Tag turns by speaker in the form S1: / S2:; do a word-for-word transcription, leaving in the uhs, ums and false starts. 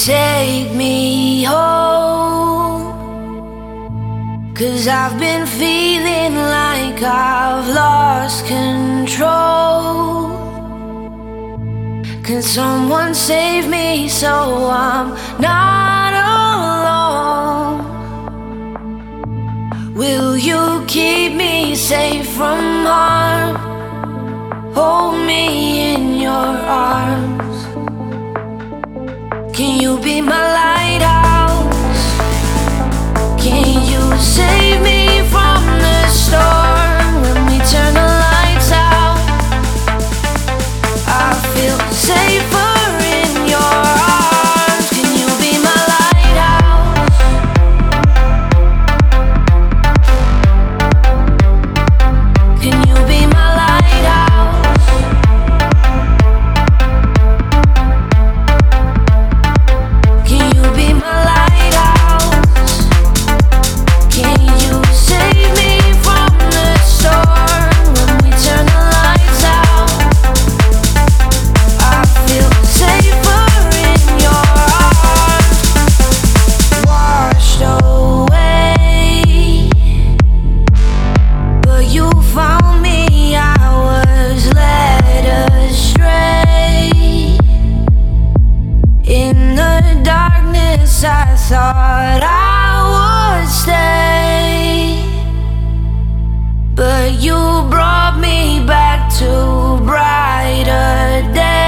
S1: take me home, 'cause I've been feeling like I've lost control. Can someone save me so I'm not alone? Will you keep me safe from harm? Hold me in your arms. Can you be my lighthouse? Can you save me from the storm when we turn the lights out? I feel safer in your arms. Can you be my lighthouse? Can you be my lighthouse? Can you be my lighthouse? Can you save me from the storm when we turn the lights out? I feel safer in your arms. Washed away, but you found me. I was led astray. In the darkness I thought I would stay, but you brought me back to brighter days.